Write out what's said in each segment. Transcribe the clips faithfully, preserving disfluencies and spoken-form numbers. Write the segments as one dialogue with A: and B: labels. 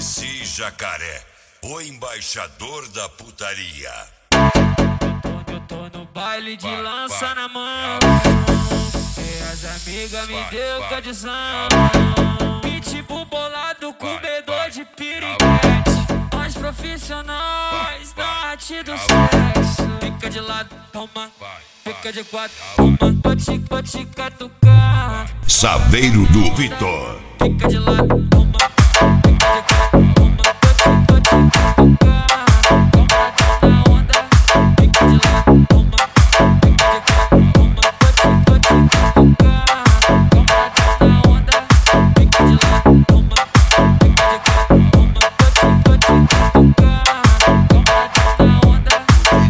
A: C Jacaré, o embaixador da putaria.
B: Eu tô no baile de lança na mão, e as amigas me deu condição. Pitbull bolado, comedor de piriguete. Nós profissionais da arte do sexo. Fica de lado, toma. Fica de quatro, toma. Pode, pode catucar.
A: Saveiro do Vitor.
B: Fica de lado, toma. Fica de quatro, toma. Pode, pode catucar. Compradão na onda. Fica de lado, toma. Fica de quatro, toma. Pode, pode catucar. Compradão na onda. Fica de lado, toma. Fica de quatro, toma. Pode, pode catucar. Compradão na onda.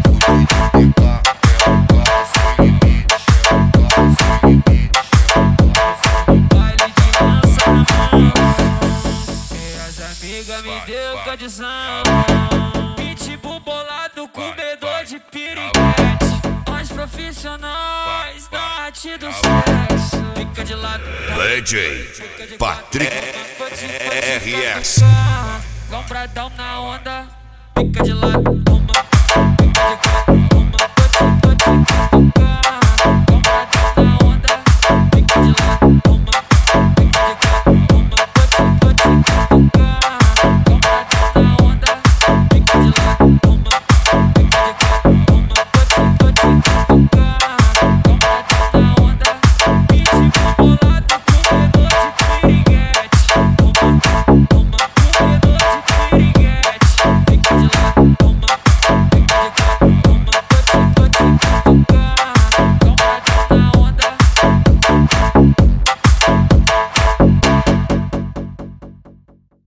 B: Amiga me deu condição. Pitbull bolado, comedor de piriguete. Nós profissionais da arte do sexo. Fica de lado,
A: D J Patrick R S.
B: compradão na onda. Fica de lado.